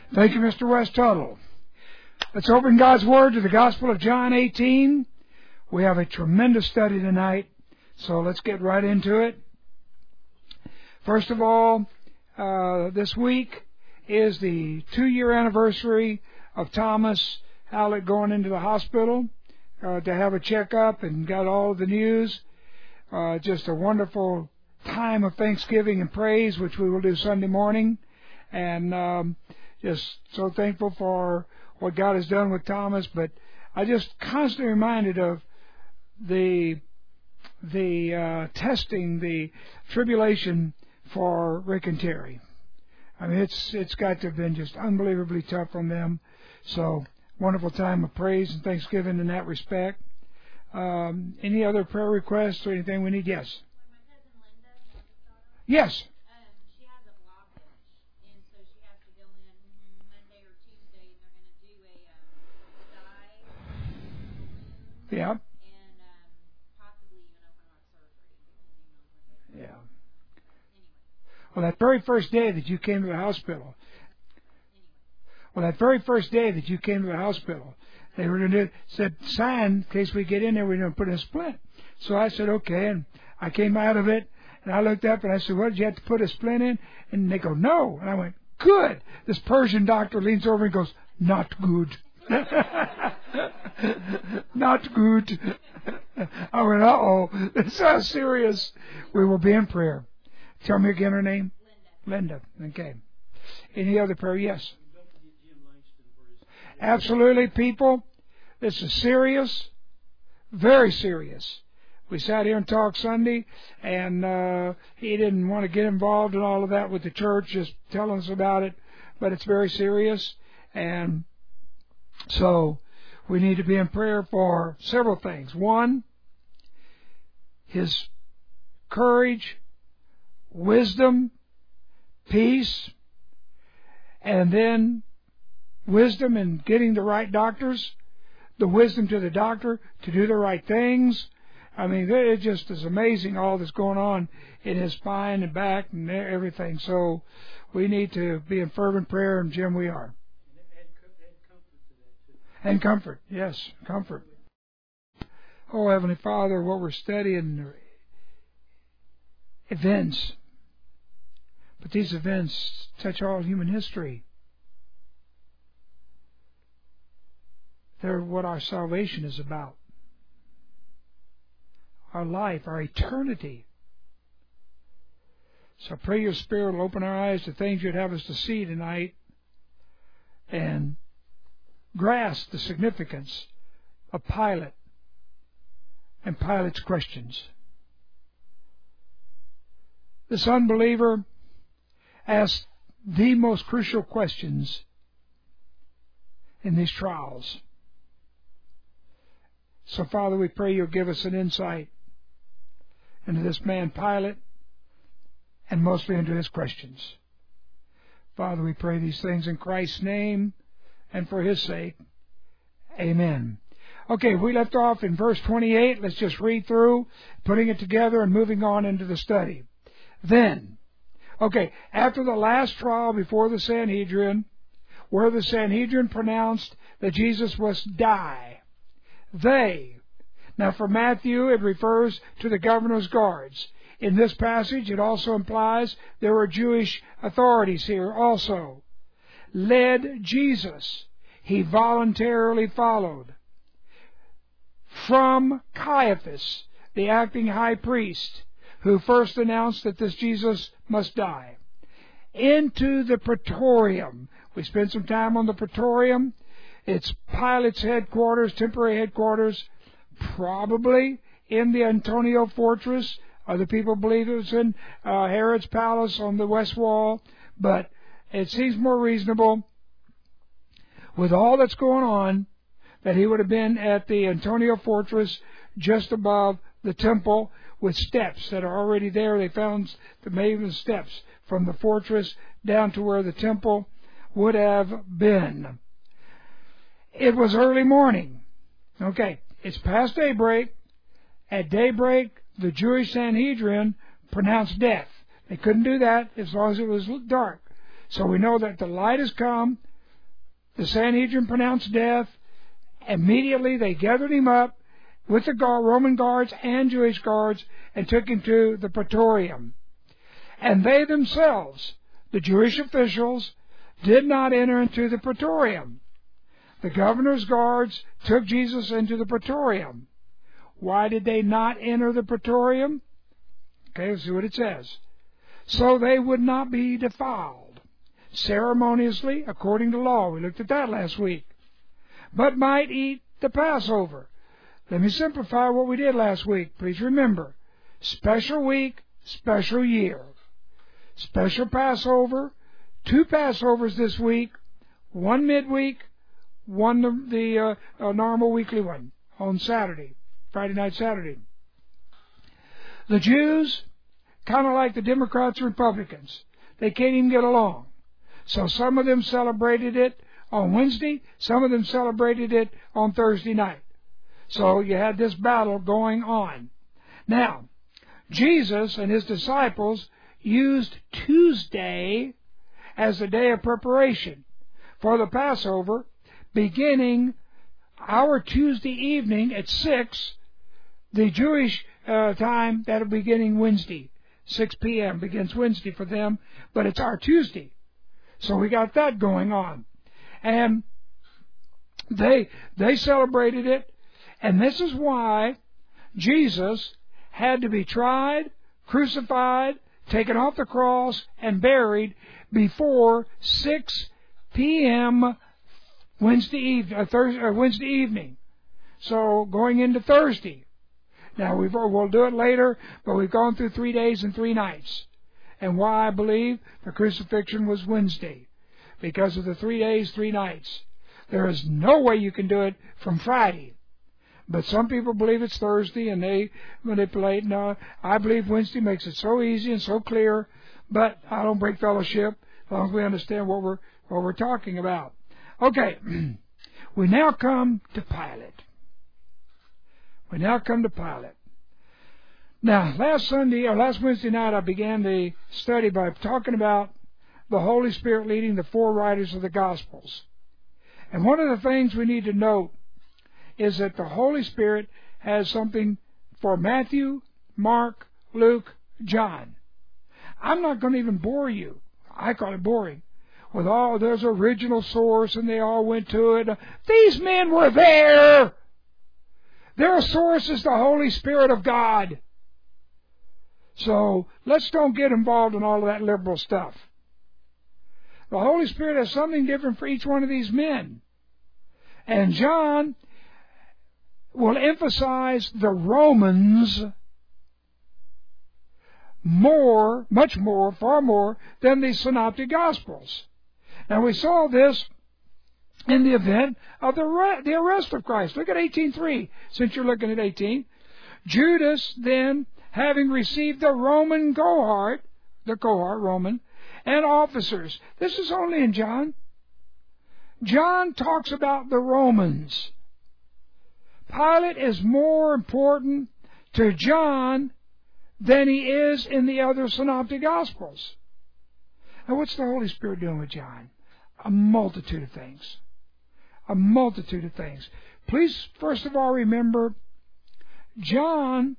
Thank you, Mr. West Tuttle. Let's open God's Word to the Gospel of John 18. We have a tremendous study tonight, so let's get right into it. First of all, this week is the 2-year anniversary of Thomas Hallett going into the hospital to have a checkup and got all of the news. Just a wonderful time of thanksgiving and praise, which we will do Sunday morning. And just so thankful for what God has done with Thomas. But I just constantly reminded of the testing, the tribulation for Rick and Terry. I mean, it's got to have been just unbelievably tough on them. So wonderful time of praise and thanksgiving in that respect. Any other prayer requests or anything we need? Yes. Yes. She has a blockage, and so she has to go in Monday or Tuesday, and they're going to do a dye, Yeah. and possibly even open heart surgery, depending on what they do. Yeah. Anyway. Well, that very first day that you came to the hospital, they were going to said, sign in case we get in there, we're going to put in a splint. So I said, okay, and I came out of it. And I looked up and I said, what, did you have to put a splint in? And they go, no. And I went, good. This Persian doctor leans over and goes, not good. Not good. I went, uh-oh. This is serious. We will be in prayer. Tell me again her name. Linda. Okay. Any other prayer? Yes. Absolutely, people. This is serious. Very serious. We sat here and talked Sunday, and he didn't want to get involved in all of that with the church, just telling us about it. But it's very serious, and so we need to be in prayer for several things. One, his courage, wisdom, peace, and then wisdom in getting the right doctors, the wisdom to the doctor to do the right things. I mean, it just is amazing all that's going on in his spine and back and everything. So we need to be in fervent prayer, and Jim, we are. And comfort, yes, comfort. Oh, Heavenly Father, what we're studying are events. But these events touch all human history. They're what our salvation is about. Our life, our eternity. So I pray your Spirit will open our eyes to things you'd have us to see tonight and grasp the significance of Pilate and Pilate's questions. This unbeliever asked the most crucial questions in these trials. So, Father, we pray you'll give us an insight into this man Pilate, and mostly into his questions. Father, we pray these things in Christ's name and for his sake. Amen. Okay, we left off in verse 28. Let's just read through, putting it together and moving on into the study. Then, after the last trial before the Sanhedrin, where the Sanhedrin pronounced that Jesus must die, now for Matthew, it refers to the governor's guards. In this passage, it also implies there were Jewish authorities here also. Led Jesus. He voluntarily followed. From Caiaphas, the acting high priest, who first announced that this Jesus must die. Into the Praetorium. We spent some time on the Praetorium. It's Pilate's headquarters, temporary headquarters, probably in the Antonia fortress. Other people believe it was in Herod's palace on the west wall, but it seems more reasonable, with all that's going on, that he would have been at the Antonia fortress just above the temple with steps that are already there. They found the maven steps from the fortress down to where the temple would have been. It was early morning. It's past daybreak. At daybreak, the Jewish Sanhedrin pronounced death. They couldn't do that as long as it was dark. So we know that the light has come. the Sanhedrin pronounced death. Immediately they gathered him up with the Roman guards and Jewish guards and took him to the Praetorium. And they themselves, the Jewish officials, did not enter into the Praetorium. The governor's guards took Jesus into the Praetorium. Why did they not enter the Praetorium? Okay, let's see what it says. So they would not be defiled ceremoniously according to law. We looked at that last week. But might eat the Passover. Let me simplify what we did last week. Please remember, special week, special year. Special Passover, 2 Passovers this week, 1 midweek, 1 the normal weekly one on Saturday, Friday night, Saturday. The Jews, kind of like the Democrats and Republicans, they can't even get along. So some of them celebrated it on Wednesday, some of them celebrated it on Thursday night. So you had this battle going on. Now, Jesus and his disciples used Tuesday as the day of preparation for the Passover, beginning our Tuesday evening at 6, the Jewish time, that'll be beginning Wednesday. 6 p.m. begins Wednesday for them, but it's our Tuesday. So we got that going on. And they celebrated it, and this is why Jesus had to be tried, crucified, taken off the cross, and buried before 6 p.m. Wednesday evening. So going into Thursday. Now we'll do it later, but we've gone through 3 days and 3 nights. And why I believe the crucifixion was Wednesday. Because of the 3 days, 3 nights. There is no way you can do it from Friday. But some people believe it's Thursday and they manipulate. No, I believe Wednesday makes it so easy and so clear, but I don't break fellowship as long as we understand what we're talking about. Okay, we now come to Pilate. Now, last Wednesday night, I began the study by talking about the Holy Spirit leading the 4 writers of the Gospels. And one of the things we need to note is that the Holy Spirit has something for Matthew, Mark, Luke, John. I'm not going to even bore you. I call it boring. With all those original source and they all went to it. These men were there. Their source is the Holy Spirit of God. So let's don't get involved in all of that liberal stuff. The Holy Spirit has something different for each one of these men. And John will emphasize the Romans far more than the Synoptic Gospels. Now we saw this in the event of the arrest of Christ. Look at 18:3, since you're looking at 18. Judas then, having received the Roman cohort, Roman, and officers. This is only in John. John talks about the Romans. Pilate is more important to John than he is in the other Synoptic Gospels. Now, what's the Holy Spirit doing with John? A multitude of things. A multitude of things. Please, first of all, remember, John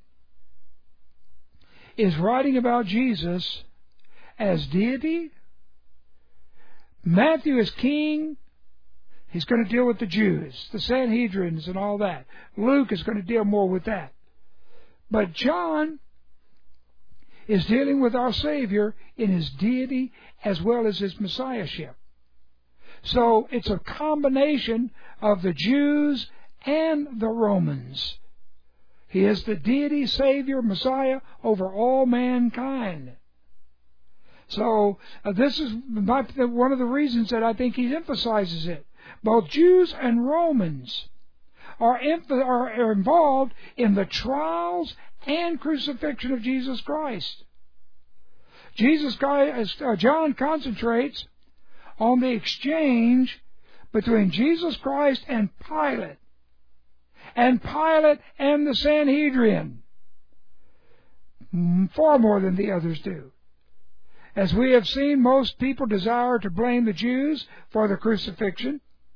is writing about Jesus as deity. Matthew is king. He's going to deal with the Jews, the Sanhedrins and all that. Luke is going to deal more with that. But John is dealing with our Savior in his deity as well as his messiahship. So it's a combination of the Jews and the Romans. He is the deity, Savior, Messiah over all mankind. So this is one of the reasons that I think he emphasizes it. Both Jews and Romans are involved in the trials and crucifixion of Jesus Christ. John concentrates on the exchange between Jesus Christ and Pilate and the Sanhedrin, far more than the others do. As we have seen, most people desire to blame the Jews for the crucifixion.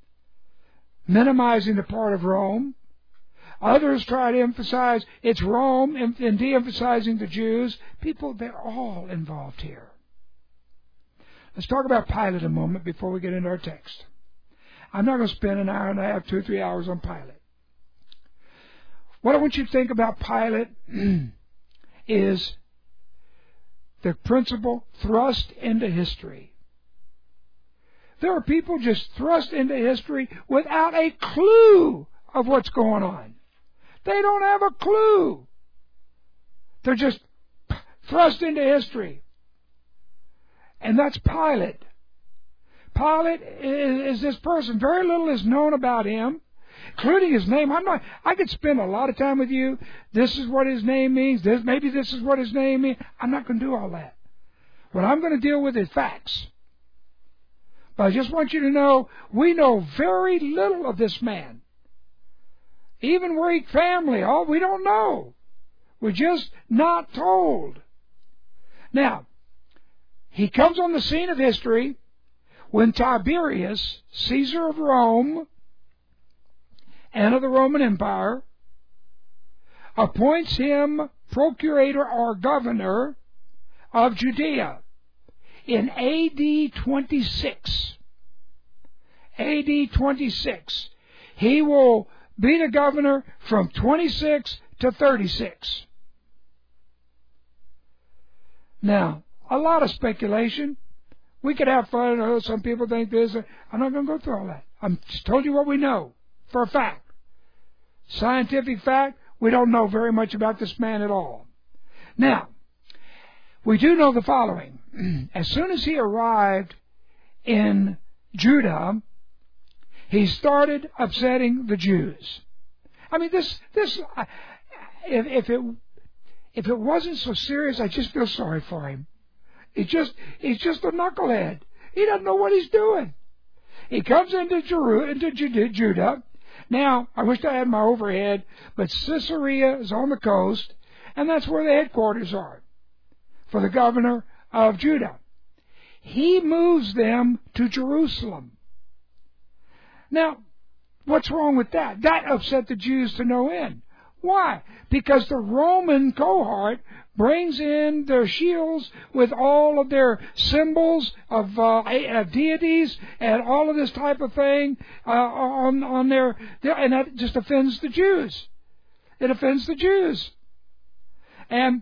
minimizing the part of Rome. Others try to emphasize it's Rome and de-emphasizing the Jews. People, they're all involved here. Let's talk about Pilate a moment before we get into our text. I'm not going to spend an hour and a half, 2 or 3 hours on Pilate. What I want you to think about Pilate is the principle thrust into history. There are people just thrust into history without a clue of what's going on. They don't have a clue. They're just thrust into history. And that's Pilate. Pilate is this person. Very little is known about him, including his name. I could spend a lot of time with you. This is what his name means. Maybe this is what his name means. I'm not going to do all that. What I'm going to deal with is facts. But I just want you to know, we know very little of this man. Even weak family, we don't know. We're just not told. Now, he comes on the scene of history when Tiberius, Caesar of Rome and of the Roman Empire, appoints him procurator or governor of Judea in AD 26. AD 26. He will be the governor from 26 to 36. Now, a lot of speculation. We could have fun. Oh, some people think this. I'm not going to go through all that. I'm just told you what we know for a fact. Scientific fact, we don't know very much about this man at all. Now, we do know the following. As soon as he arrived in Judah, he started upsetting the Jews. I mean, if it wasn't so serious, I just feel sorry for him. He's just a knucklehead. He doesn't know what he's doing. He comes into Judah. Now, I wish I had my overhead, but Caesarea is on the coast, and that's where the headquarters are for the governor of Judah. He moves them to Jerusalem. Now, what's wrong with that? That upset the Jews to no end. Why? Because the Roman cohort brings in their shields with all of their symbols of deities and all of this type of thing on their, and that just offends the Jews. It offends the Jews. And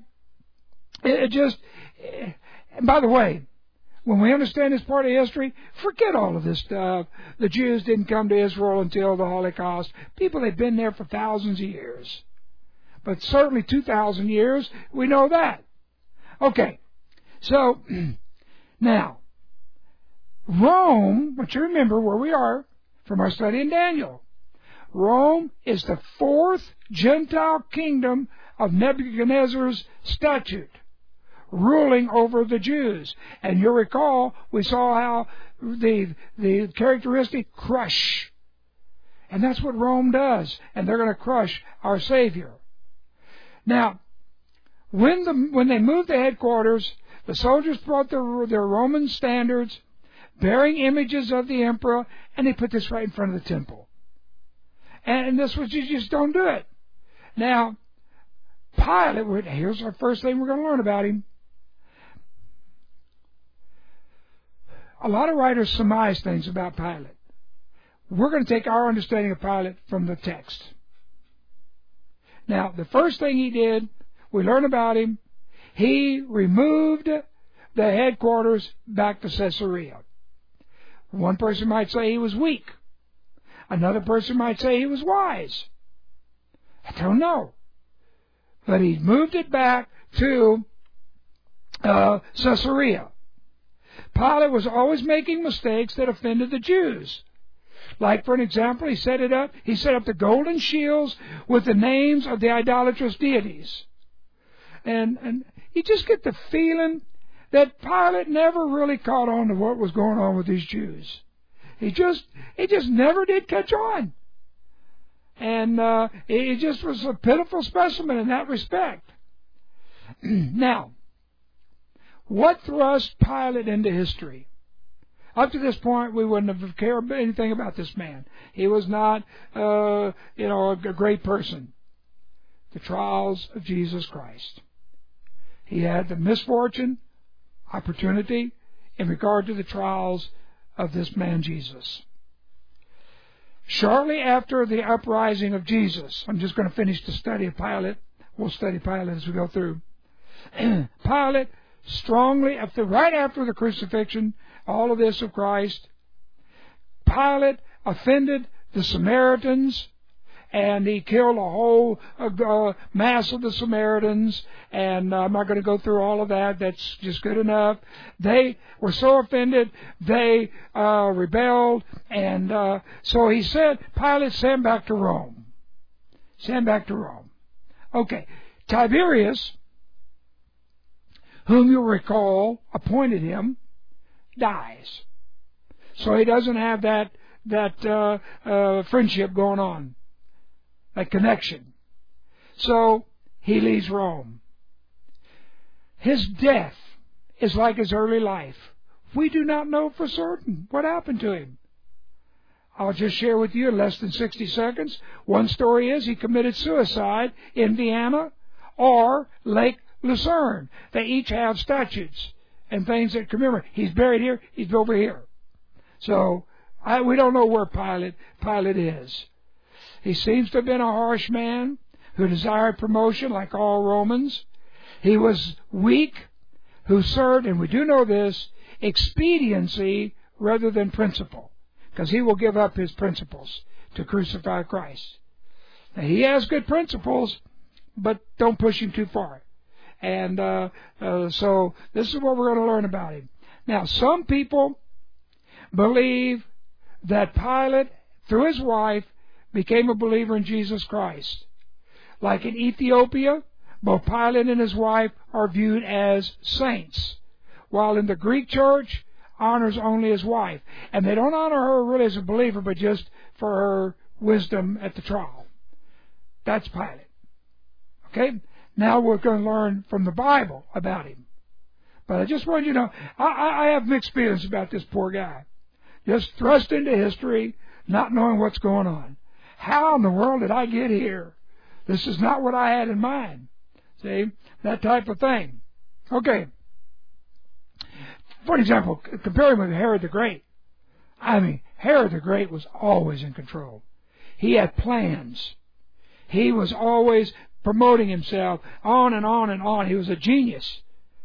and by the way, when we understand this part of history, forget all of this stuff. The Jews didn't come to Israel until the Holocaust. People had been there for thousands of years. But certainly 2,000 years, we know that. Okay, so now, Rome, but you remember where we are from our study in Daniel. Rome is the fourth Gentile kingdom of Nebuchadnezzar's statute, ruling over the Jews. And you'll recall, we saw how the characteristic crush. And that's what Rome does. And they're going to crush our Savior. Now, when they moved the headquarters, the soldiers brought their Roman standards, bearing images of the emperor, and they put this right in front of the temple. And this was, you just don't do it. Now, Pilate, here's our first thing we're going to learn about him. A lot of writers surmise things about Pilate. We're going to take our understanding of Pilate from the text. Now, the first thing he did, we learn about him, he removed the headquarters back to Caesarea. One person might say he was weak. Another person might say he was wise. I don't know. But he moved it back to Caesarea. Pilate was always making mistakes that offended the Jews. Like, for an example, he set up the golden shields with the names of the idolatrous deities. And you just get the feeling that Pilate never really caught on to what was going on with these Jews. He just never did catch on. And he just was a pitiful specimen in that respect. Now, what thrust Pilate into history? Up to this point, we wouldn't have cared anything about this man. He was not, a great person. The trials of Jesus Christ. He had the misfortune, opportunity, in regard to the trials of this man Jesus. Shortly after the uprising of Jesus, I'm just going to finish the study of Pilate. We'll study Pilate as we go through. Pilate strongly, right after the crucifixion, all of this of Christ, Pilate offended the Samaritans, and he killed a whole mass of the Samaritans, and I'm not going to go through all of that. That's just good enough. They were so offended, they rebelled, and so he said, Pilate, send back to Rome. Send back to Rome. Okay, Tiberius, whom you'll recall appointed him, dies. So he doesn't have that friendship going on. A connection. So he leaves Rome. His death is like his early life. We do not know for certain what happened to him. I'll just share with you in less than 60 seconds. One story is he committed suicide in Vienna or Lake Lucerne. They each have statues and things that commemorate. He's buried here, he's over here. So we don't know where Pilate is. He seems to have been a harsh man who desired promotion like all Romans. He was weak, who served, and we do know this, expediency rather than principle, because he will give up his principles to crucify Christ. Now, he has good principles, but don't push him too far. And so this is what we're going to learn about him. Now, some people believe that Pilate, through his wife, became a believer in Jesus Christ. Like in Ethiopia, both Pilate and his wife are viewed as saints, while in the Greek church, honors only his wife. And they don't honor her really as a believer, but just for her wisdom at the trial. That's Pilate. Okay? Now we're going to learn from the Bible about him. But I just want you to know, I have mixed feelings about this poor guy. Just thrust into history, not knowing what's going on. How in the world did I get here? This is not what I had in mind. See? That type of thing. Okay. For example, compare him with Herod the Great. I mean, Herod the Great was always in control. He had plans. He was always promoting himself on and on and on. He was a genius.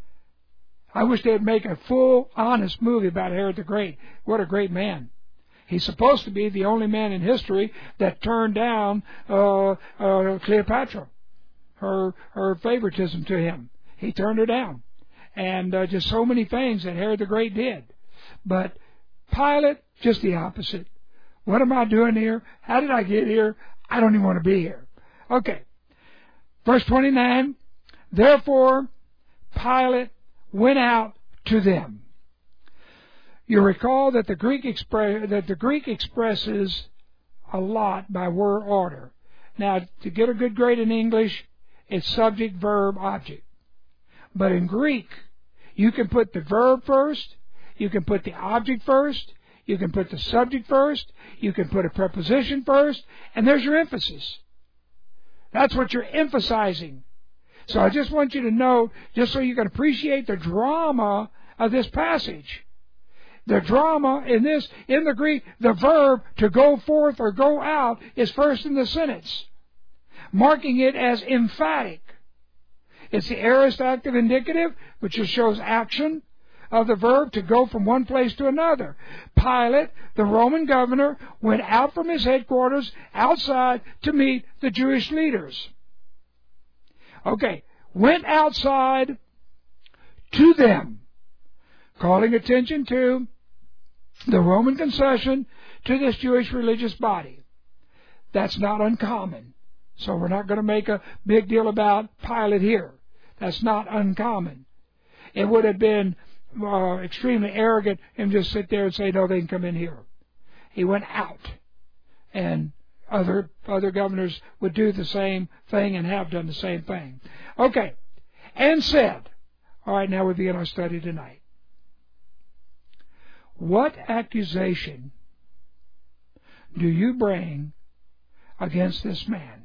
I wish they'd make a full, honest movie about Herod the Great. What a great man. He's supposed to be the only man in history that turned down Cleopatra, her favoritism to him. He turned her down. And just so many things that Herod the Great did. But Pilate, just the opposite. What am I doing here? How did I get here? I don't even want to be here. Okay. Verse 29, therefore Pilate went out to them. You recall that the Greek expresses a lot by word order. Now, to get a good grade in English, it's subject, verb, object. But in Greek, you can put the verb first, you can put the object first, you can put the subject first, you can put a preposition first, and there's your emphasis. That's what you're emphasizing. So I just want you to note, just so you can appreciate the drama of this passage. The drama in the Greek, the verb to go forth or go out is first in the sentence, marking it as emphatic. It's the aorist active indicative, which just shows action of the verb to go from one place to another. Pilate, the Roman governor, went out from his headquarters outside to meet the Jewish leaders. Okay, went outside to them, calling attention to the Roman concession to this Jewish religious body. That's not uncommon. So we're not going to make a big deal about Pilate here. That's not uncommon. It would have been extremely arrogant and just sit there and say, no, they can come in here. He went out. And other governors would do the same thing and have done the same thing. Okay. And said, all right, now we begin our study tonight. What accusation do you bring against this man?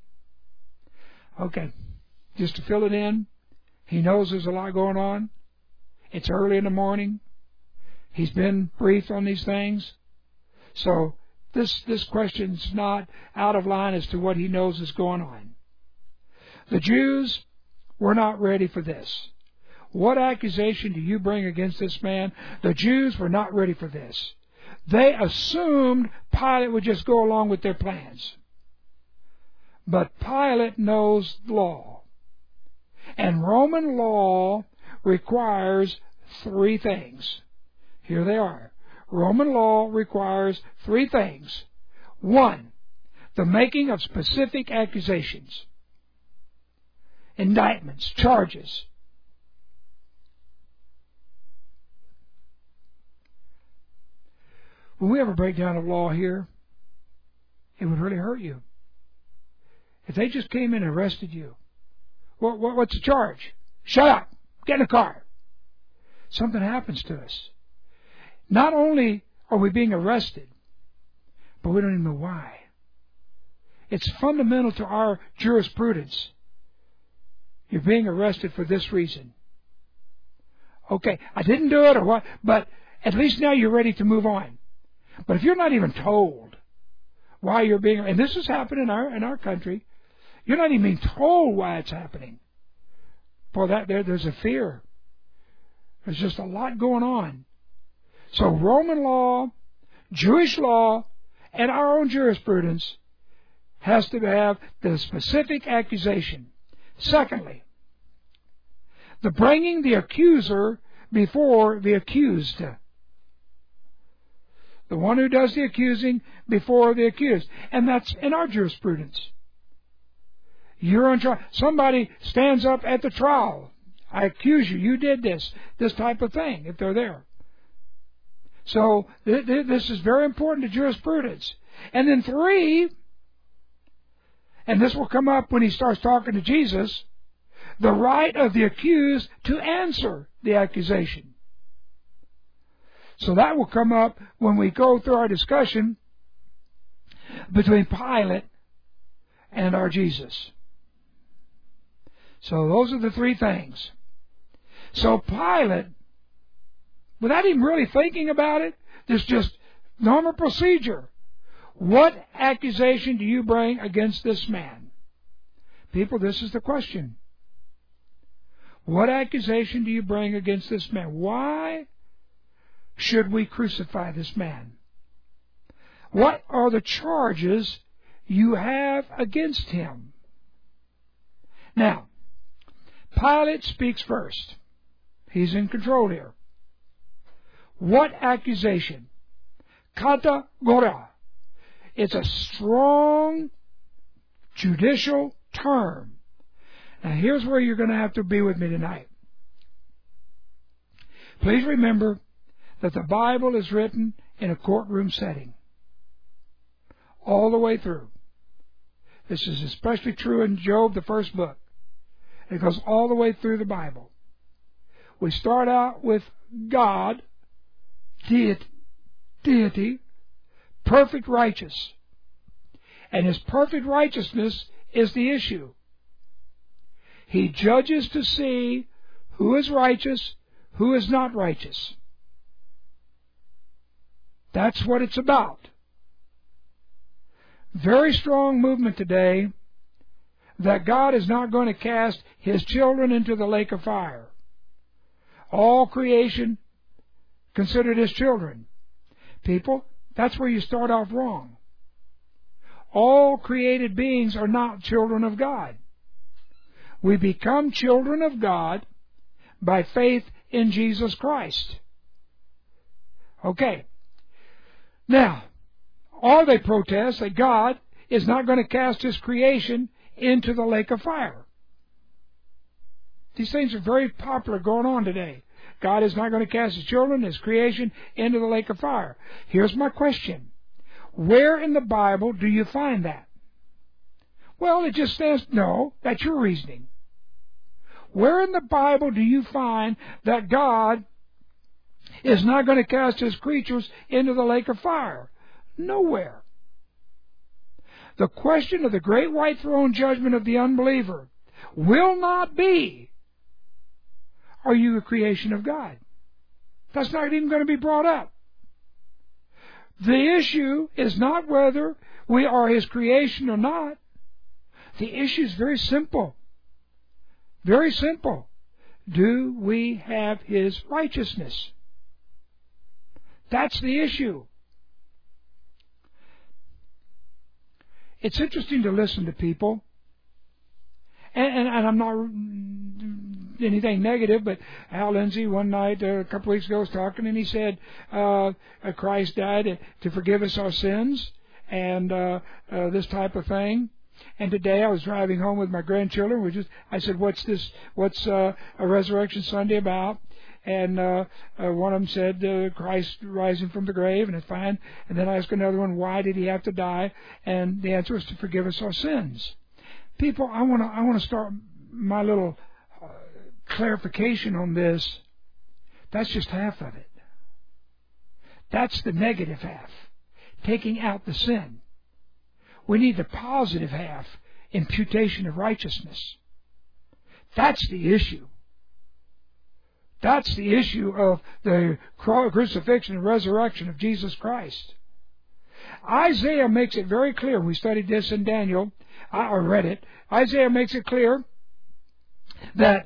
Okay, just to fill it in, he knows there's a lot going on. It's early in the morning. He's been briefed on these things. So this question's not out of line as to what he knows is going on. The Jews were not ready for this. What accusation do you bring against this man? The Jews were not ready for this. They assumed Pilate would just go along with their plans. But Pilate knows law. And Roman law requires three things. Here they are. Roman law requires three things. One, the making of specific accusations, indictments, charges. When we have a breakdown of law here, it would really hurt you. If they just came in and arrested you, what's the charge? Shut up! Get in the car! Something happens to us. Not only are we being arrested, but we don't even know why. It's fundamental to our jurisprudence. You're being arrested for this reason. Okay, I didn't do it or what, but at least now you're ready to move on. But if you're not even told why you're being, and this has happened in our country, you're not even being told why it's happening. For that, there's a fear. There's just a lot going on. So Roman law, Jewish law, and our own jurisprudence has to have the specific accusation. Secondly, the bringing the accuser before the accused. The one who does the accusing before the accused. And that's in our jurisprudence. You're on trial. Somebody stands up at the trial. I accuse you. You did this type of thing, if they're there. So this is very important to jurisprudence. And then three, and this will come up when he starts talking to Jesus, the right of the accused to answer the accusation. So that will come up when we go through our discussion between Pilate and our Jesus. So those are the three things. So Pilate, without even really thinking about it, there's just normal procedure. What accusation do you bring against this man? People, this is the question. What accusation do you bring against this man? Why should we crucify this man? What are the charges you have against him? Now, Pilate speaks first. He's in control here. What accusation? Katagora. It's a strong judicial term. Now here's where you're going to have to be with me tonight. Please remember that the Bible is written in a courtroom setting. All the way through. This is especially true in Job, the first book. It goes all the way through the Bible. We start out with God, deity, perfect righteous. And His perfect righteousness is the issue. He judges to see who is righteous, who is not righteous. That's what it's about. Very strong movement today that God is not going to cast His children into the lake of fire. All creation considered His children. People, that's where you start off wrong. All created beings are not children of God. We become children of God by faith in Jesus Christ. Okay. Now, or they protest that God is not going to cast His creation into the lake of fire. These things are very popular going on today. God is not going to cast His children, His creation, into the lake of fire. Here's my question. Where in the Bible do you find that? Well, it just says, no, that's your reasoning. Where in the Bible do you find that God is not going to cast His creatures into the lake of fire. Nowhere. The question of the great white throne judgment of the unbeliever will not be, are you a creation of God? That's not even going to be brought up. The issue is not whether we are His creation or not. The issue is very simple. Very simple. Do we have His righteousness? That's the issue. It's interesting to listen to people. And I'm not anything negative, but Al Lindsay one night, a couple weeks ago, was talking, and he said Christ died to forgive us our sins, and this type of thing. And today I was driving home with my grandchildren. I said, "What's a Resurrection Sunday about?" And one of them said, Christ rising from the grave, and it's fine. And then I asked another one, why did He have to die? And the answer was to forgive us our sins. People, I want to start my little clarification on this. That's just half of it. That's the negative half, taking out the sin. We need the positive half, imputation of righteousness. That's the issue. That's the issue of the crucifixion and resurrection of Jesus Christ. Isaiah makes it very clear. We studied this in Daniel. I read it. Isaiah makes it clear that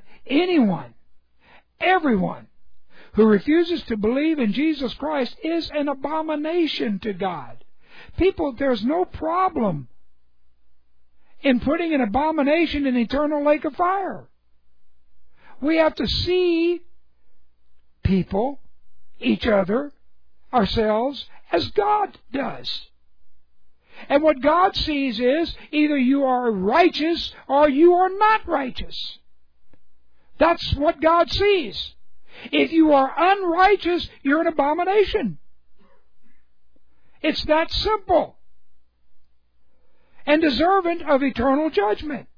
everyone who refuses to believe in Jesus Christ is an abomination to God. People, there's no problem in putting an abomination in the eternal lake of fire. We have to see people, each other, ourselves, as God does. And what God sees is either you are righteous or you are not righteous. That's what God sees. If you are unrighteous, you're an abomination. It's that simple. And deserving of eternal judgment.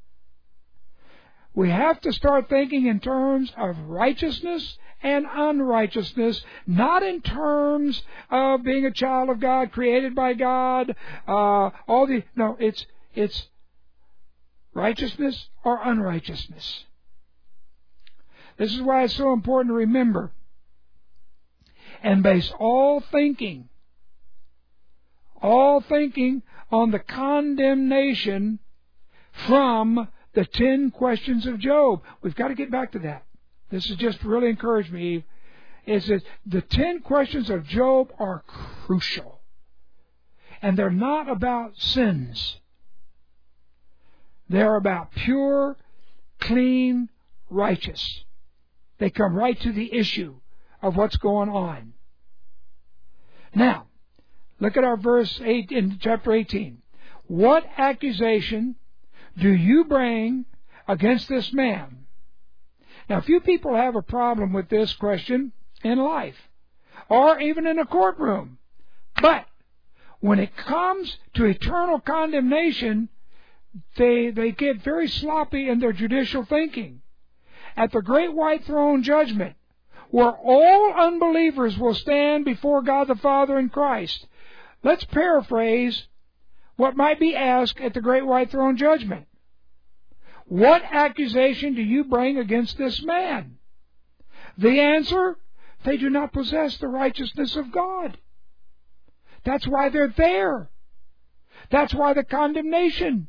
We have to start thinking in terms of righteousness and unrighteousness, not in terms of being a child of God, created by God. It's righteousness or unrighteousness. This is why it's so important to remember and base all thinking on the condemnation from the 10 questions of Job. We've got to get back to that. This has just really encouraged me, Eve. Is that the 10 questions of Job are crucial. And they're not about sins. They're about pure, clean, righteous. They come right to the issue of what's going on. Now, look at our verse 8 in chapter 18. What accusation do you bring against this man? Now, few people have a problem with this question in life, or even in a courtroom. But when it comes to eternal condemnation, they get very sloppy in their judicial thinking. At the great white throne judgment, where all unbelievers will stand before God the Father in Christ, let's paraphrase what might be asked at the great white throne judgment. What accusation do you bring against this man? The answer, they do not possess the righteousness of God. That's why they're there. That's why the condemnation.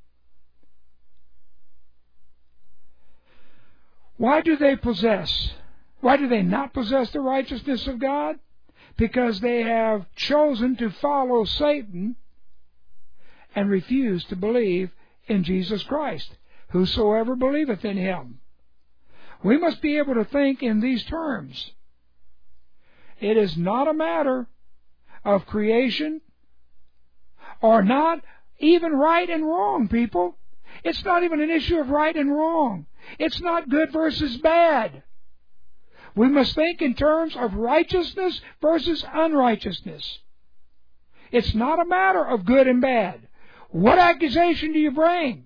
Why do they not possess the righteousness of God? Because they have chosen to follow Satan and refuse to believe in Jesus Christ. Whosoever believeth in Him. We must be able to think in these terms. It is not a matter of creation or not even right and wrong, people. It's not even an issue of right and wrong. It's not good versus bad. We must think in terms of righteousness versus unrighteousness. It's not a matter of good and bad. What accusation do you bring?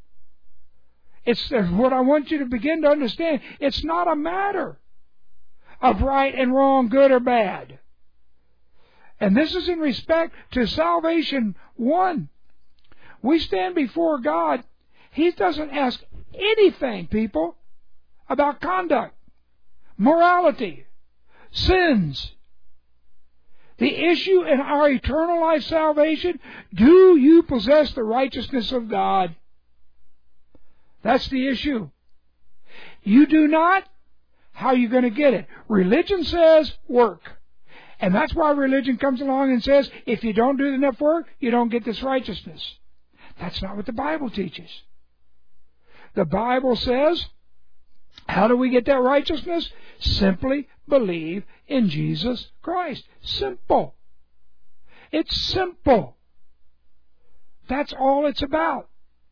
It's what I want you to begin to understand. It's not a matter of right and wrong, good or bad. And this is in respect to salvation. One, we stand before God. He doesn't ask anything, people, about conduct, morality, sins. The issue in our eternal life salvation, do you possess the righteousness of God? That's the issue. You do not? How are you going to get it? Religion says work. And that's why religion comes along and says, if you don't do enough work, you don't get this righteousness. That's not what the Bible teaches. The Bible says, how do we get that righteousness? Simply believe in Jesus Christ. Simple. It's simple. That's all it's about.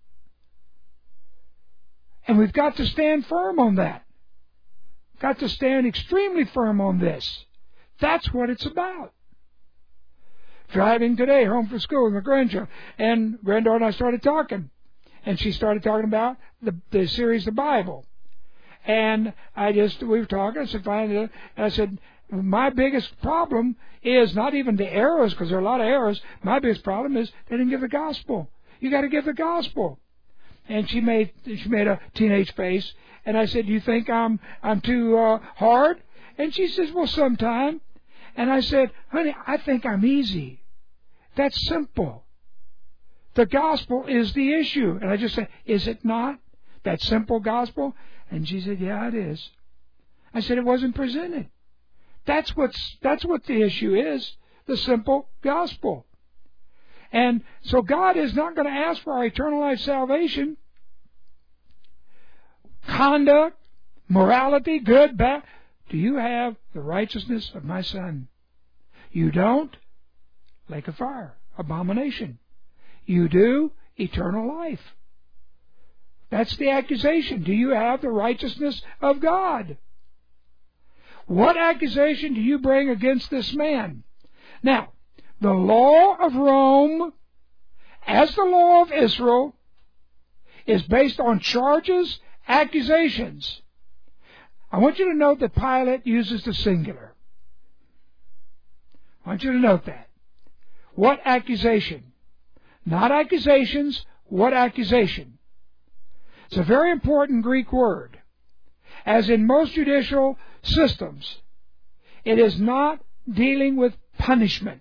And we've got to stand firm on that. Got to stand extremely firm on this. That's what it's about. Driving today home from school with my grandchild, and granddaughter and I started talking, and she started talking about the series, the Bible. And we were talking, I said, finally, and I said, my biggest problem is not even the errors, because there are a lot of errors. My biggest problem is they didn't give the gospel. You got to give the gospel. And she made a teenage face, and I said, "Do you think I'm too hard?" And she says, "Well, sometime." And I said, "Honey, I think I'm easy. That's simple. The gospel is the issue." And I just said, "Is it not? That simple gospel?" And she said, "Yeah, it is." I said, "It wasn't presented. That's what the issue is, the simple gospel." And so God is not going to ask for our eternal life salvation. Conduct, morality, good, bad. Do you have the righteousness of my Son? You don't? Lake of fire, abomination. You do? Eternal life. That's the accusation. Do you have the righteousness of God? What accusation do you bring against this man? Now, the law of Rome, as the law of Israel, is based on charges, accusations. I want you to note that Pilate uses the singular. I want you to note that. What accusation? Not accusations, what accusation? It's a very important Greek word. As in most judicial systems, it is not dealing with punishment.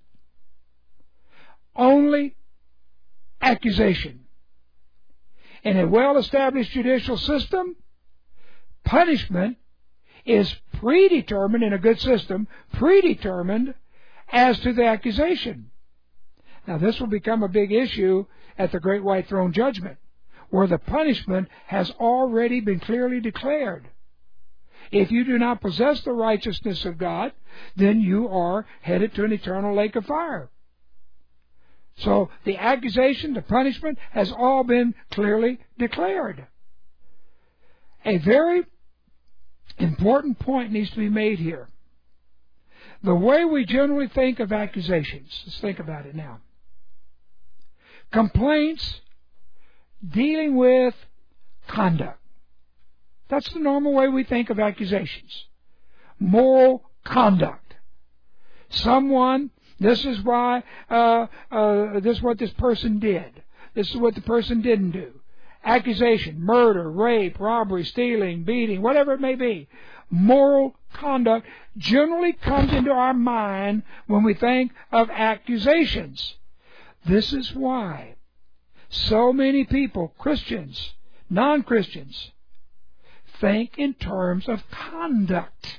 Only accusation. In a well-established judicial system, punishment is predetermined, in a good system, predetermined as to the accusation. Now, this will become a big issue at the Great White Throne Judgment, where the punishment has already been clearly declared. If you do not possess the righteousness of God, then you are headed to an eternal lake of fire. So the accusation, the punishment, has all been clearly declared. A very important point needs to be made here. The way we generally think of accusations, let's think about it now. Complaints dealing with conduct. That's the normal way we think of accusations. Moral conduct. Someone, this is why, this is what this person did. This is what the person didn't do. Accusation, murder, rape, robbery, stealing, beating, whatever it may be. Moral conduct generally comes into our mind when we think of accusations. This is why so many people, Christians, non-Christians, think in terms of conduct.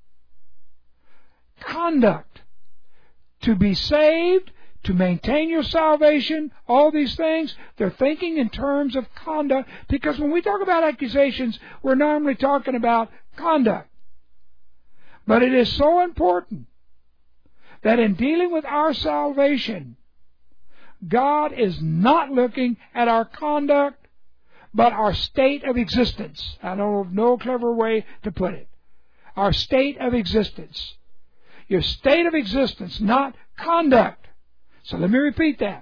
Conduct. To be saved, to maintain your salvation, all these things, they're thinking in terms of conduct, because when we talk about accusations, we're normally talking about conduct. But it is so important that in dealing with our salvation, God is not looking at our conduct, but our state of existence. I know of no clever way to put it. Our state of existence. Your state of existence, not conduct. So let me repeat that.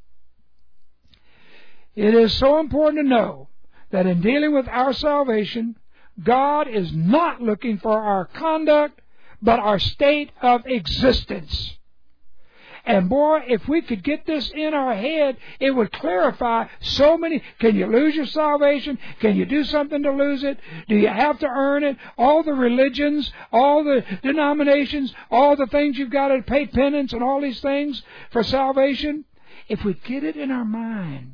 It is so important to know that in dealing with our salvation, God is not looking for our conduct, but our state of existence. And boy, if we could get this in our head, it would clarify so many. Can you lose your salvation? Can you do something to lose it? Do you have to earn it? All the religions, all the denominations, all the things you've got to pay penance and all these things for salvation. If we get it in our mind,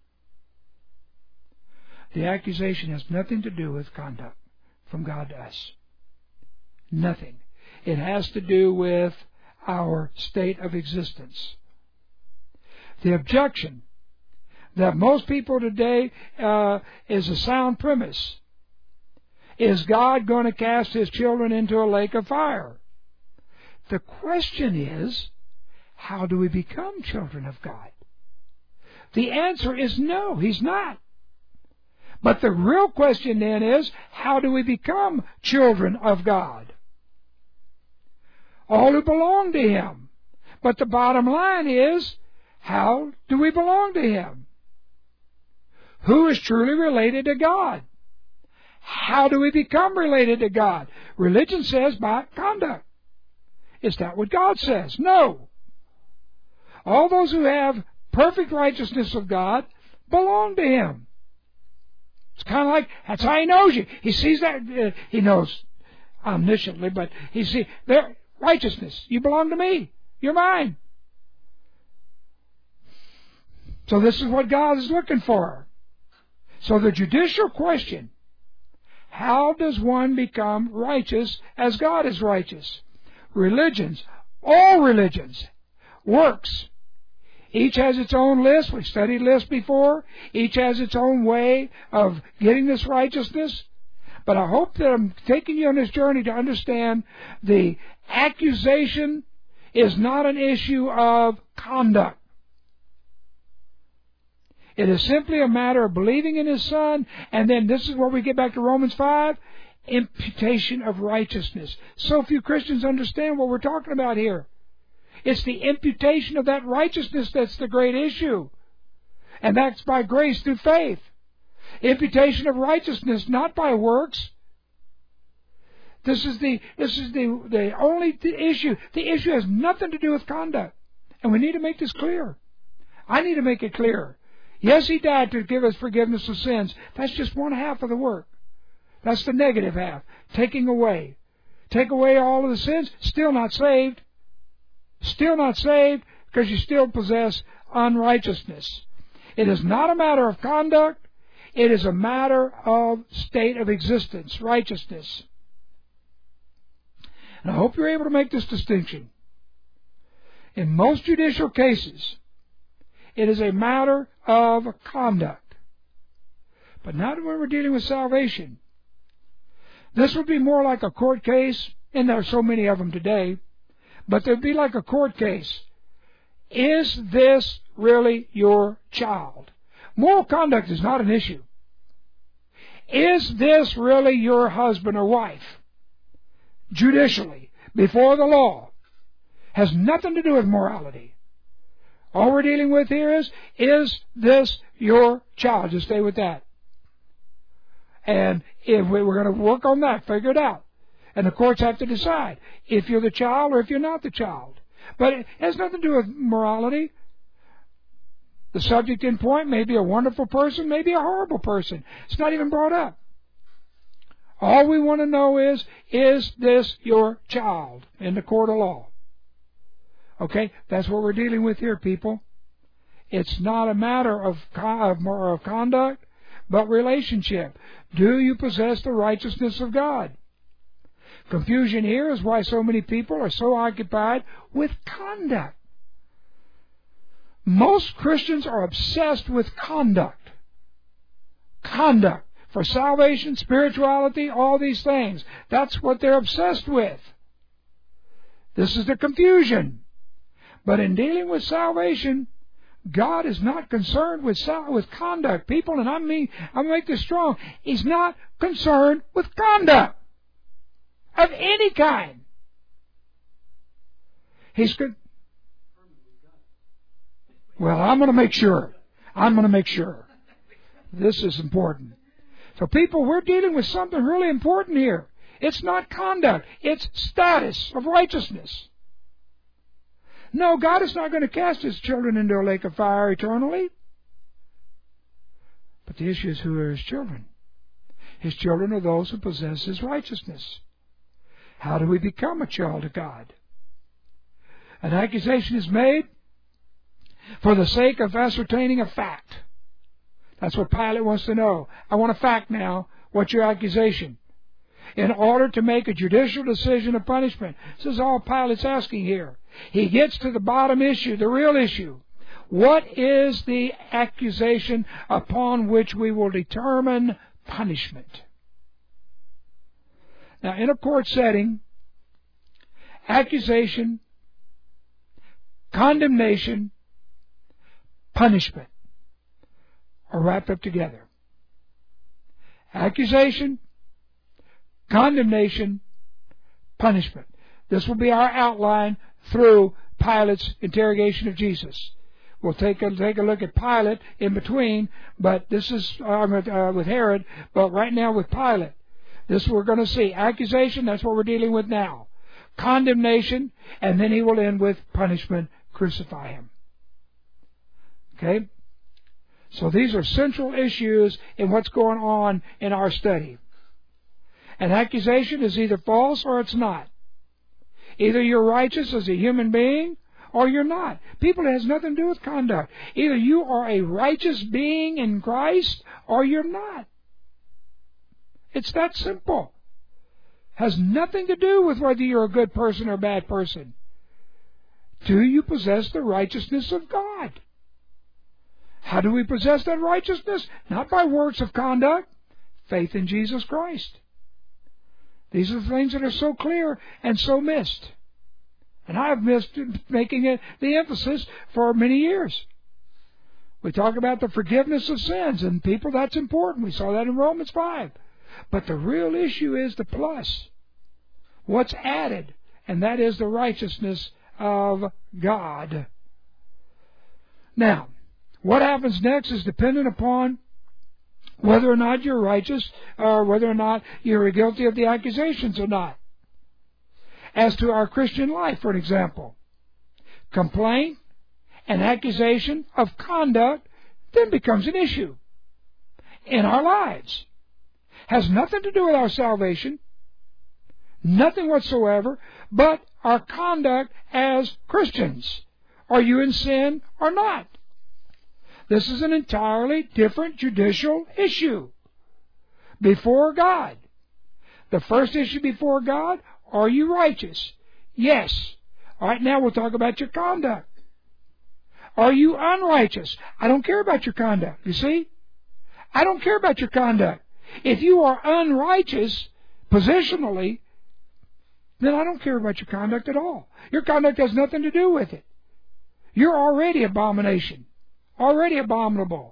the accusation has nothing to do with conduct from God to us. Nothing. It has to do with our state of existence. The objection that most people today is a sound premise. Is God going to cast His children into a lake of fire? The question is, how do we become children of God? The answer is no, He's not. But the real question then is, how do we become children of God? All who belong to Him. But the bottom line is, how do we belong to Him? Who is truly related to God? How do we become related to God? Religion says by conduct. Is that what God says? No. All those who have perfect righteousness of God belong to Him. It's kind of like, that's how He knows you. He sees that, He knows omnisciently, but He sees, there, righteousness, you belong to me. You're mine. So this is what God is looking for. So the judicial question, how does one become righteous as God is righteous? Religions, all religions, works. Each has its own list. We've studied lists before. Each has its own way of getting this righteousness. But I hope that I'm taking you on this journey to understand the accusation is not an issue of conduct. It is simply a matter of believing in His Son, and then this is where we get back to Romans 5, imputation of righteousness. So few Christians understand what we're talking about here. It's the imputation of that righteousness that's the great issue. And that's by grace through faith. Imputation of righteousness, not by works. This is the only issue. The issue has nothing to do with conduct. And we need to make this clear. I need to make it clear. Yes, He died to give us forgiveness of sins. That's just one half of the work. That's the negative half. Taking away. Take away all of the sins, still not saved. Still not saved because you still possess unrighteousness. It is not a matter of conduct. It is a matter of state of existence, righteousness. And I hope you're able to make this distinction. In most judicial cases, it is a matter of conduct. But not when we're dealing with salvation. This would be more like a court case, and there are so many of them today, but they'd be like a court case. Is this really your child? Moral conduct is not an issue. Is this really your husband or wife? Judicially, before the law. Has nothing to do with morality. All we're dealing with here is this your child? Just stay with that. And if we're going to work on that, figure it out. And the courts have to decide if you're the child or if you're not the child. But it has nothing to do with morality. The subject in point may be a wonderful person, may be a horrible person. It's not even brought up. All we want to know is this your child in the court of law? Okay, that's what we're dealing with here, people. It's not a matter of conduct, but relationship. Do you possess the righteousness of God? Confusion here is why so many people are so occupied with conduct. Most Christians are obsessed with conduct. Conduct. For salvation, spirituality, all these things. That's what they're obsessed with. This is the confusion. But in dealing with salvation, God is not concerned with conduct. People, and I make this strong, He's not concerned with conduct of any kind. Well, I'm going to make sure. This is important. So people, we're dealing with something really important here. It's not conduct. It's status of righteousness. No, God is not going to cast His children into a lake of fire eternally. But the issue is, who are His children? His children are those who possess His righteousness. How do we become a child of God? An accusation is made for the sake of ascertaining a fact. That's what Pilate wants to know. I want a fact now. What's your accusation? In order to make a judicial decision of punishment. This is all Pilate's asking here. He gets to the bottom issue, the real issue. What is the accusation upon which we will determine punishment? Now, in a court setting, accusation, condemnation, punishment are wrapped up together. Accusation, condemnation, punishment. This will be our outline through Pilate's interrogation of Jesus. We'll take a look at Pilate in between, but this is with Herod, but right now with Pilate. This we're going to see. Accusation, that's what we're dealing with now. Condemnation, and then he will end with punishment, crucify him. Okay? So these are central issues in what's going on in our study. An accusation is either false or it's not. Either you're righteous as a human being or you're not. People, it has nothing to do with conduct. Either you are a righteous being in Christ or you're not. It's that simple. Has nothing to do with whether you're a good person or a bad person. Do you possess the righteousness of God? How do we possess that righteousness? Not by works of conduct. Faith in Jesus Christ. These are the things that are so clear and so missed. And I have missed making it the emphasis for many years. We talk about the forgiveness of sins, and people, that's important. We saw that in Romans 5. But the real issue is the plus. What's added? And that is the righteousness of God. Now, what happens next is dependent upon whether or not you're righteous or whether or not you're guilty of the accusations or not. As to our Christian life, for an example, complaint and accusation of conduct then becomes an issue in our lives. Has nothing to do with our salvation, nothing whatsoever, but our conduct as Christians. Are you in sin or not? This is an entirely different judicial issue before God. The first issue before God, are you righteous? Yes. All right, now we'll talk about your conduct. Are you unrighteous? I don't care about your conduct, you see? I don't care about your conduct. If you are unrighteous positionally, then I don't care about your conduct at all. Your conduct has nothing to do with it. You're already abomination. Already abominable.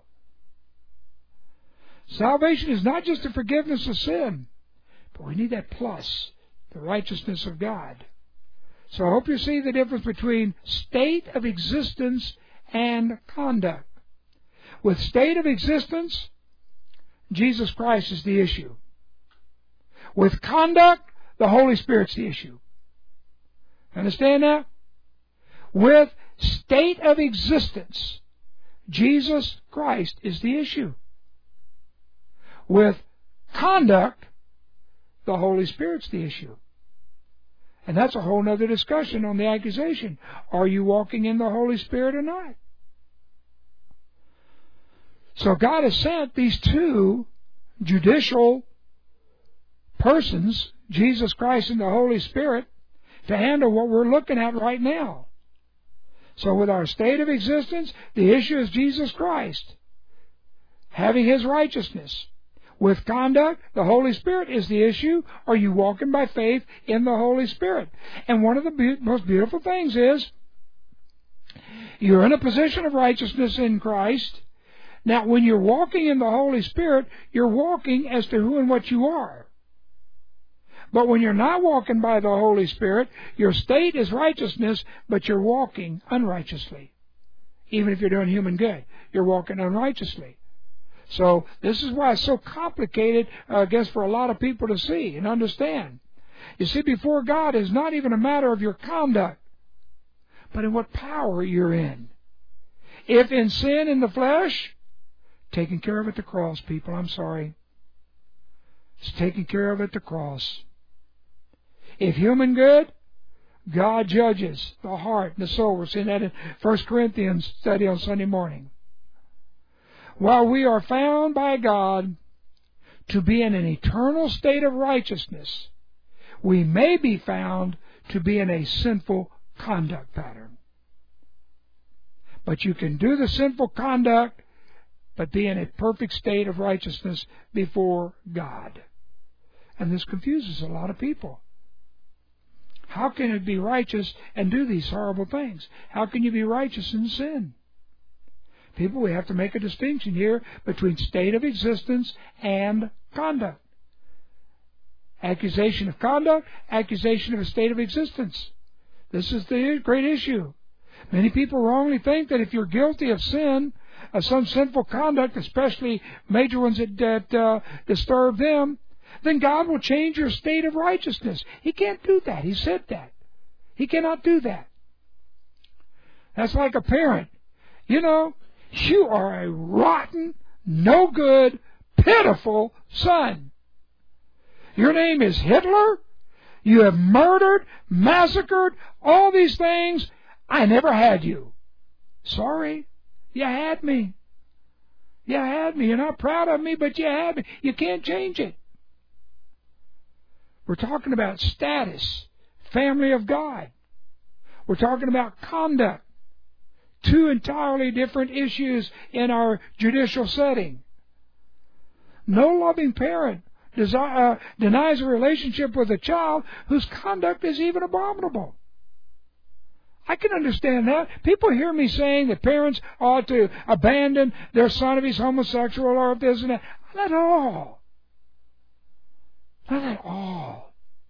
Salvation is not just the forgiveness of sin, but we need that plus, the righteousness of God. So I hope you see the difference between state of existence and conduct. With state of existence, Jesus Christ is the issue. With conduct, the Holy Spirit's the issue. Understand that? With state of existence, Jesus Christ is the issue. With conduct, the Holy Spirit's the issue. And that's a whole other discussion on the accusation. Are you walking in the Holy Spirit or not? So God has sent these two judicial persons, Jesus Christ and the Holy Spirit, to handle what we're looking at right now. So with our state of existence, the issue is Jesus Christ, having His righteousness. With conduct, the Holy Spirit is the issue. Are you walking by faith in the Holy Spirit? And one of the most beautiful things is, you're in a position of righteousness in Christ. Now, when you're walking in the Holy Spirit, you're walking as to who and what you are. But when you're not walking by the Holy Spirit, your state is righteousness, but you're walking unrighteously. Even if you're doing human good, you're walking unrighteously. So this is why it's so complicated, I guess, for a lot of people to see and understand. You see, before God is not even a matter of your conduct, but in what power you're in. If in sin in the flesh, taken care of at the cross, people, I'm sorry. It's taken care of at the cross. If human good, God judges the heart and the soul. We're seeing that in 1 Corinthians study on Sunday morning. While we are found by God to be in an eternal state of righteousness, we may be found to be in a sinful conduct pattern. But you can do the sinful conduct, but be in a perfect state of righteousness before God. And this confuses a lot of people. How can it be righteous and do these horrible things? How can you be righteous and sin? People, we have to make a distinction here between state of existence and conduct. Accusation of conduct, accusation of a state of existence. This is the great issue. Many people wrongly think that if you're guilty of sin, of some sinful conduct, especially major ones that disturb them, then God will change your state of righteousness. He can't do that. He said that. He cannot do that. That's like a parent. You know, you are a rotten, no good, pitiful son. Your name is Hitler. You have murdered, massacred, all these things. I never had you. Sorry. You had me. You had me. You're not proud of me, but you had me. You can't change it. We're talking about status, family of God. We're talking about conduct. Two entirely different issues in our judicial setting. No loving parent denies a relationship with a child whose conduct is even abominable. I can understand that. People hear me saying that parents ought to abandon their son if he's homosexual or if this and that. Not at all. Not at all.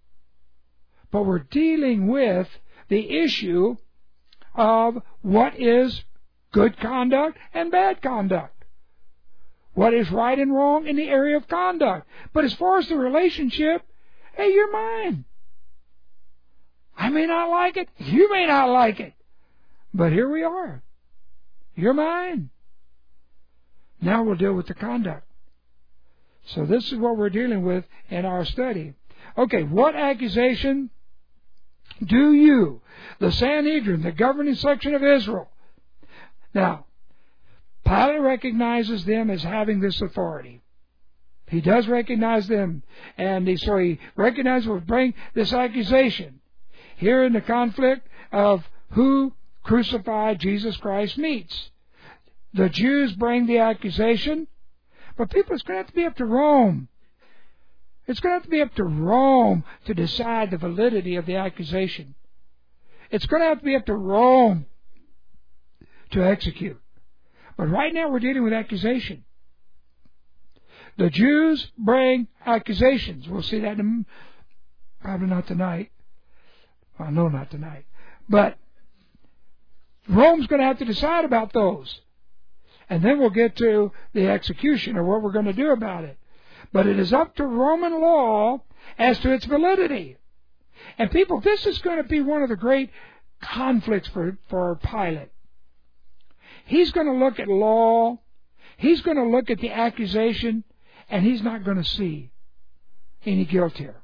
But we're dealing with the issue of what is good conduct and bad conduct. What is right and wrong in the area of conduct. But as far as the relationship, hey, you're mine. I may not like it. You may not like it. But here we are. You're mine. Now we'll deal with the conduct. So this is what we're dealing with in our study. Okay, what accusation do you, the Sanhedrin, the governing section of Israel? Now, Pilate recognizes them as having this authority. He does recognize them, and so he recognizes will bring this accusation. Here in the conflict of who crucified Jesus Christ meets. The Jews bring the accusation, but people, it's going to have to be up to Rome. It's going to have to be up to Rome to decide the validity of the accusation. It's going to have to be up to Rome to execute. But right now we're dealing with accusation. The Jews bring accusations. We'll see that probably not tonight. Well, no, not tonight. But Rome's going to have to decide about those. And then we'll get to the execution or what we're going to do about it. But it is up to Roman law as to its validity. And people, this is going to be one of the great conflicts for Pilate. He's going to look at law. He's going to look at the accusation. And he's not going to see any guilt here.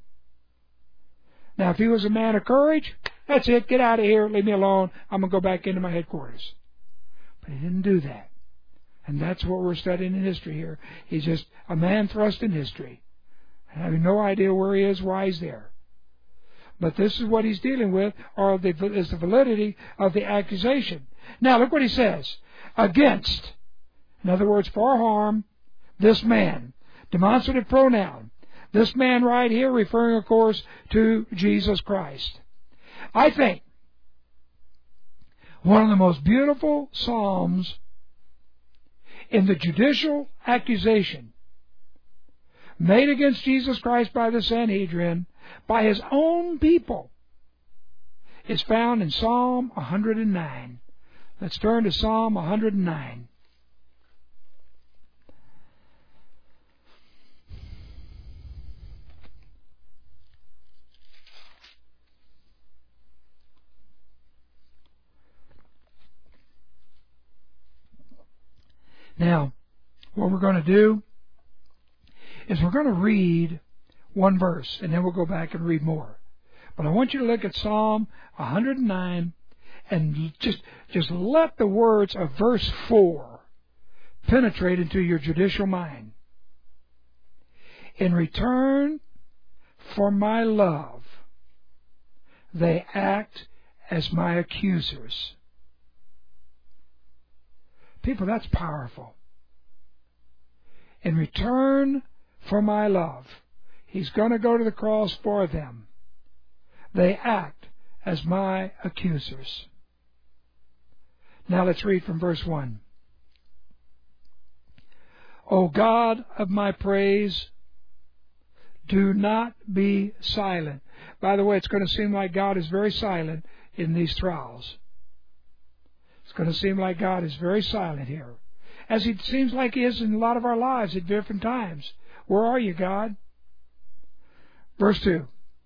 Now, if he was a man of courage, that's it. Get out of here. Leave me alone. I'm going to go back into my headquarters. But he didn't do that. And that's what we're studying in history here. He's just a man thrust in history. I have no idea where he is, why he's there. But this is what he's dealing with, is the validity of the accusation. Now, look what he says. Against, in other words, for harm, this man. Demonstrative pronoun. This man right here referring, of course, to Jesus Christ. I think one of the most beautiful psalms in the judicial accusation made against Jesus Christ by the Sanhedrin, by his own people, is found in Psalm 109. Let's turn to Psalm 109. Now, what we're going to do is we're going to read one verse, and then we'll go back and read more. But I want you to look at Psalm 109 and just let the words of verse 4 penetrate into your judicial mind. In return for my love, they act as my accusers. People, that's powerful. In return for my love, He's going to go to the cross for them. They act as my accusers. Now let's read from verse 1. O God of my praise, do not be silent. By the way, it's going to seem like God is very silent in these trials. It's going to seem like God is very silent here, as He seems like He is in a lot of our lives at different times. Where are you, God? Verse 2.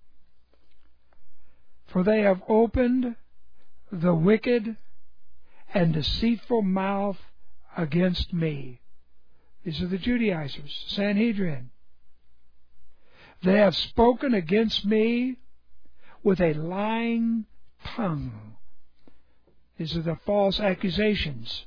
For they have opened the wicked and deceitful mouth against me. These are the Judaizers, Sanhedrin. They have spoken against me with a lying tongue. These are the false accusations.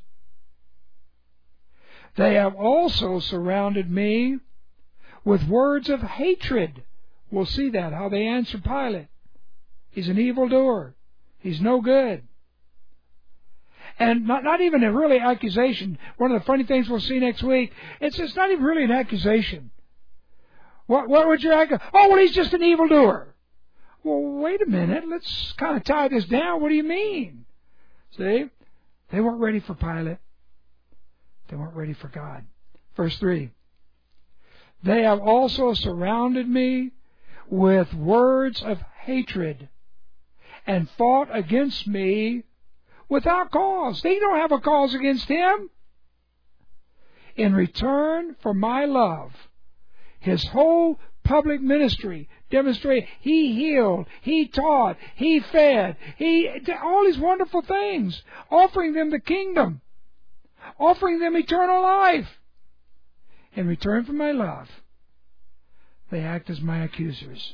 They have also surrounded me with words of hatred. We'll see that, how they answer Pilate. He's an evildoer. He's no good. And not even a really accusation. One of the funny things we'll see next week, it's not even really an accusation. What would your accusation? Oh, well, he's just an evildoer. Well, wait a minute. Let's kind of tie this down. What do you mean? See? They weren't ready for Pilate. They weren't ready for God. Verse 3. They have also surrounded me with words of hatred and fought against me without cause. They don't have a cause against Him. In return for my love, His whole public ministry demonstrated He healed, He taught, He fed, He did all these wonderful things, offering them the kingdom, offering them eternal life. In return for my love, they act as my accusers.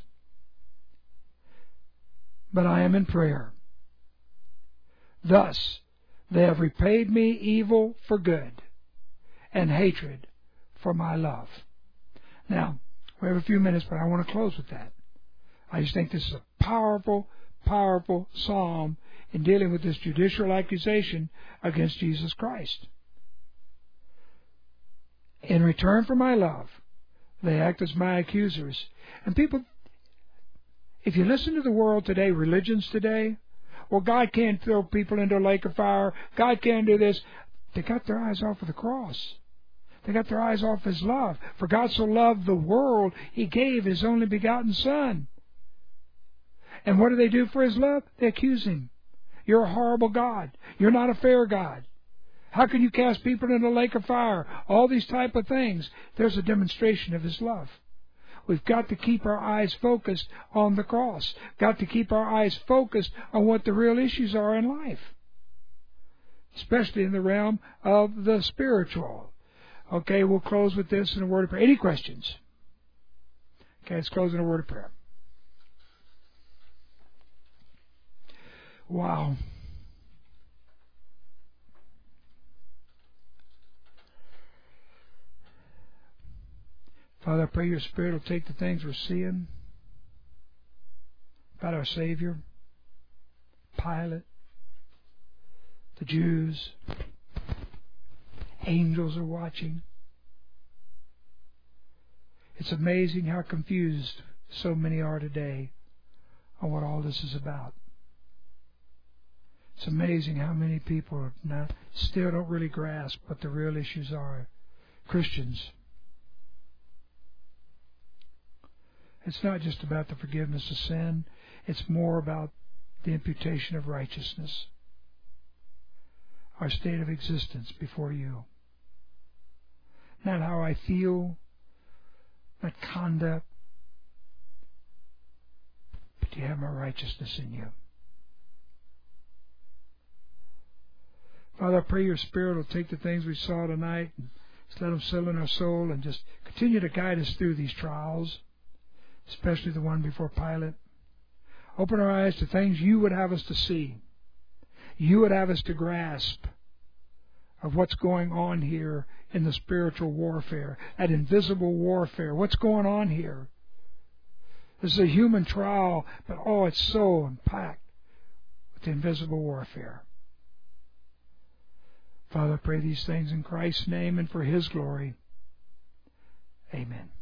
But I am in prayer. Thus, they have repaid me evil for good and hatred for my love. Now, we have a few minutes, but I want to close with that. I just think this is a powerful, powerful psalm in dealing with this judicial accusation against Jesus Christ. In return for my love, they act as my accusers. And people, if you listen to the world today, religions today, well, God can't throw people into a lake of fire. God can't do this. They got their eyes off of the cross. They got their eyes off His love. For God so loved the world, He gave His only begotten Son. And what do they do for His love? They accuse Him. You're a horrible God. You're not a fair God. How can you cast people into a lake of fire? All these type of things. There's a demonstration of His love. We've got to keep our eyes focused on the cross. Got to keep our eyes focused on what the real issues are in life, especially in the realm of the spiritual. Okay, we'll close with this in a word of prayer. Any questions? Okay, let's close in a word of prayer. Wow. Father, I pray Your Spirit will take the things we're seeing about our Savior, Pilate, the Jews. Angels are watching. It's amazing how confused so many are today on what all this is about. It's amazing how many people now still don't really grasp what the real issues are. Christians. It's not just about the forgiveness of sin. It's more about the imputation of righteousness. Our state of existence before You. Not how I feel, not conduct, but Do You have my righteousness in You. Father, I pray your Spirit will take the things we saw tonight and just let them settle in our soul and just continue to guide us through these trials, especially the one before Pilate. Open our eyes to things you would have us to see. You would have us to grasp of what's going on here in the spiritual warfare, that invisible warfare. What's going on here? This is a human trial, but it's so packed with the invisible warfare. Father, I pray these things in Christ's name and for His glory. Amen.